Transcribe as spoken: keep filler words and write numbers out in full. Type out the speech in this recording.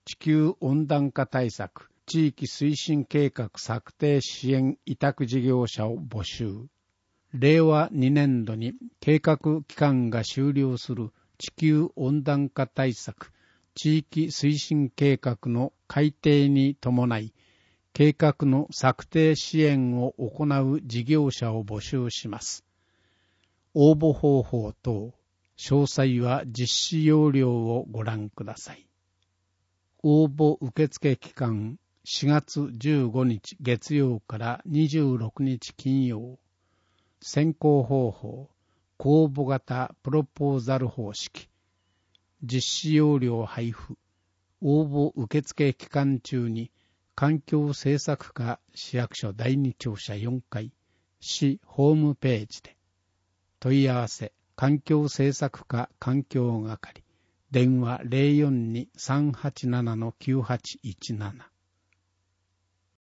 地球温暖化対策地域推進計画策定支援委託事業者を募集。れいわにねんどに計画期間が終了する地球温暖化対策地域推進計画の改定に伴い、計画の策定支援を行う事業者を募集します。応募方法等、詳細は実施要領をご覧ください。応募受付期間しがつじゅうごにち月曜からにじゅうろくにち金曜。選考方法、公募型プロポーザル方式。実施要領配布。応募受付期間中に環境政策課市役所だいに庁舎よんかい市ホームページで。問い合わせ、環境政策課環境係。電話 ゼロよんに さんはちなな きゅうはちいちなな。